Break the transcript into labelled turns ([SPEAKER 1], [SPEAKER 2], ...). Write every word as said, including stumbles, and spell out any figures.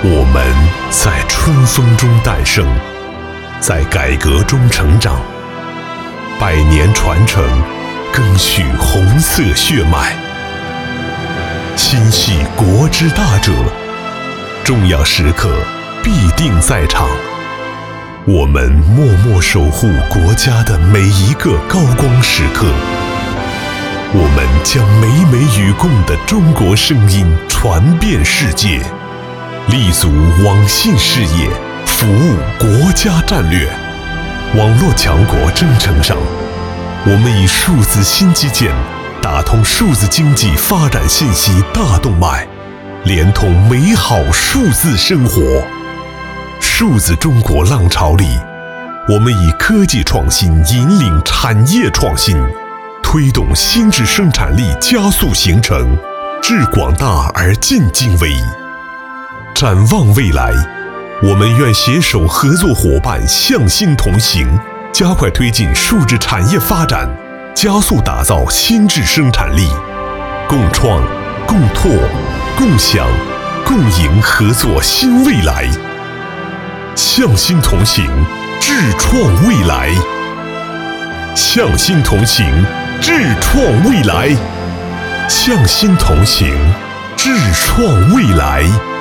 [SPEAKER 1] 我们在春风中诞生，在改革中成长，百年传承，赓续红色血脉，心系国之大者，重要时刻必定在场。我们默默守护国家的每一个高光时刻，我们将美美与共的中国声音传遍世界，立足网信事业，服务国家战略。网络强国征程上，我们以数字新基建打通数字经济发展信息大动脉，连通美好数字生活。数字中国浪潮里，我们以科技创新引领产业创新，推动新质生产力加速形成，致广大而尽精微。展望未来，我们愿携手合作伙伴向心同行，加快推进数字产业发展，加速打造新质生产力，共创、共拓、共享、共赢合作新未来。向心同行，智创未来。向心同行，智创未来。向心同行，智创未来。